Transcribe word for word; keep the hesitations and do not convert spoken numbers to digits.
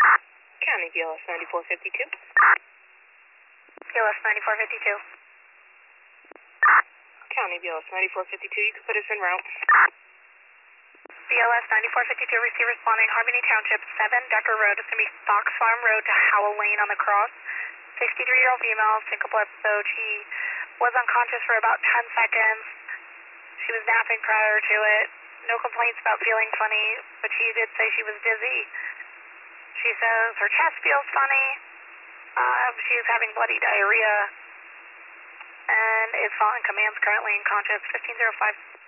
County B L S ninety-four fifty-two. B L S ninety-four fifty-two. County B L S ninety-four fifty-two, you can put us en route. B L S ninety-four fifty-two, receive responding Harmony Township, seven Decker Road. It's going to be Fox Farm Road to Howell Lane on the cross. sixty-three-year-old female, syncopal episode. She was unconscious for about ten seconds. She was napping prior to it. No complaints about feeling funny, but she did say she was dizzy. She says her chest feels funny. Uh, she's having bloody diarrhea and is following commands, currently unconscious. fifteen oh five.